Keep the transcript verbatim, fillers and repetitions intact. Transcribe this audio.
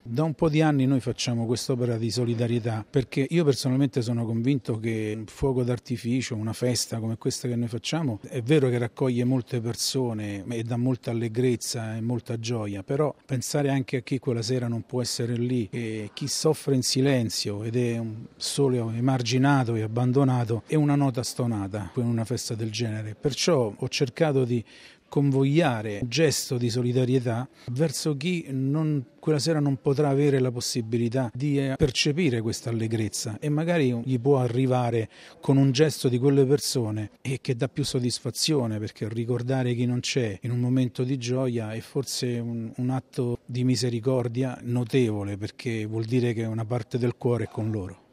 Da un po' di anni noi facciamo quest'opera di solidarietà perché io personalmente sono convinto che un fuoco d'artificio, una festa come questa che noi facciamo, è vero che raccoglie molte persone e dà molta allegrezza e molta gioia, però pensare anche a chi quella sera non può essere lì e chi soffre in silenzio ed è un solo emarginato e abbandonato è una nota stonata in una festa del genere. Perciò ho cercato di convogliare un gesto di solidarietà verso chi non, quella sera non potrà avere la possibilità di percepire questa allegrezza e magari gli può arrivare con un gesto di quelle persone e che dà più soddisfazione, perché ricordare chi non c'è in un momento di gioia è forse un, un atto di misericordia notevole, perché vuol dire che una parte del cuore è con loro.